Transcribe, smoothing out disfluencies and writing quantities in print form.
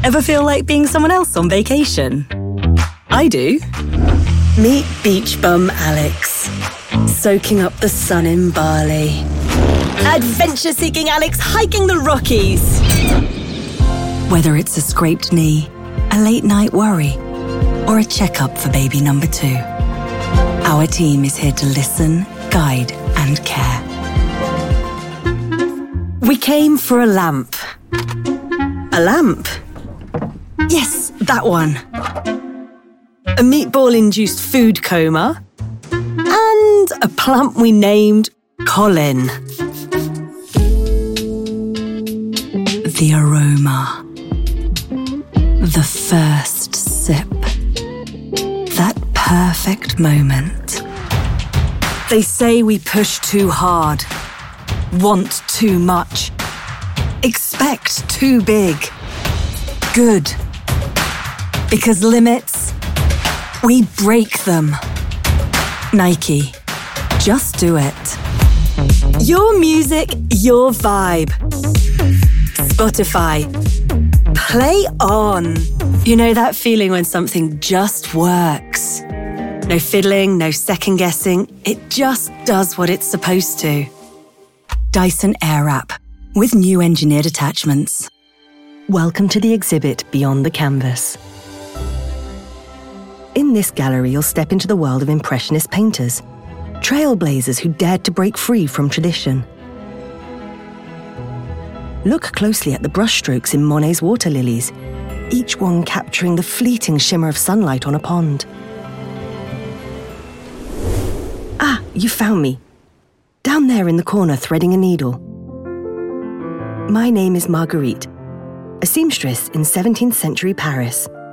Ever feel like being someone else on vacation? I do. Meet Beach Bum Alex, soaking up the sun in Bali. Adventure-seeking Alex hiking the Rockies. Whether it's a scraped knee, a late-night worry, or a checkup for baby number 2, our team is here to listen, guide, and care. We came for a lamp. A lamp? Yes, that one. A meatball-induced food coma. And a plump we named Colin. The aroma. The first sip. That perfect moment. They say we push too hard, want too much, expect too big. Good. Because limits, we break them. Nike, just do it. Your music, your vibe. Spotify, play on. You know that feeling when something just works? No fiddling, no second guessing. It just does what it's supposed to. Dyson Airwrap, with new engineered attachments. Welcome to the exhibit Beyond the Canvas. In this gallery, you'll step into the world of Impressionist painters, trailblazers who dared to break free from tradition. Look closely at the brushstrokes in Monet's water lilies, each one capturing the fleeting shimmer of sunlight on a pond. Ah, you found me. Down there in the corner, threading a needle. My name is Marguerite, a seamstress in 17th century Paris.